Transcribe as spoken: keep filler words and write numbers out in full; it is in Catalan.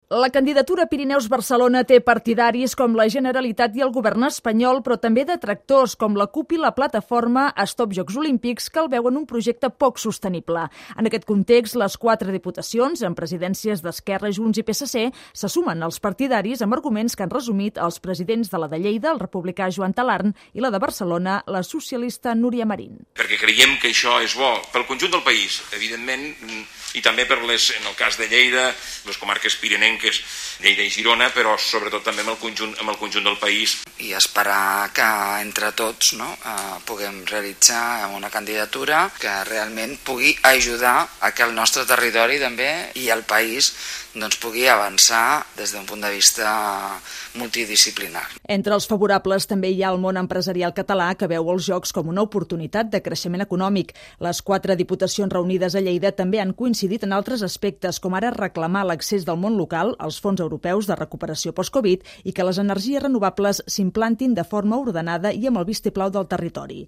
La candidatura Pirineus-Barcelona té partidaris com la Generalitat i el govern espanyol, però també detractors com la CUP i la plataforma Stop Jocs Olímpics, que el veuen un projecte poc sostenible. En aquest context, les quatre diputacions, amb presidències d'Esquerra, Junts i P S C, se sumen als partidaris amb arguments que han resumit els presidents de la de Lleida, el republicà Joan Talarn, i la de Barcelona, la socialista Núria Marín. Perquè creiem que això és bo pel conjunt del país, evidentment, i també per les, en el cas de Lleida, les comarques pirinenques, Lleida i Girona, però sobretot també amb el conjunt, amb el conjunt del país. I esperar que entre tots no, eh, puguem realitzar una candidatura que realment pugui ajudar a que el nostre territori també i el país doncs, pugui avançar des d'un punt de vista multidisciplinar. Entre els favorables també hi ha el món empresarial català, que veu els Jocs com una oportunitat de creixement econòmic. Les quatre diputacions reunides a Lleida també han coincidit en altres aspectes, com ara reclamar l'accés del món local als fons europeus de recuperació post-Covid i que les energies renovables s'implantin de forma ordenada i amb el vistiplau del territori.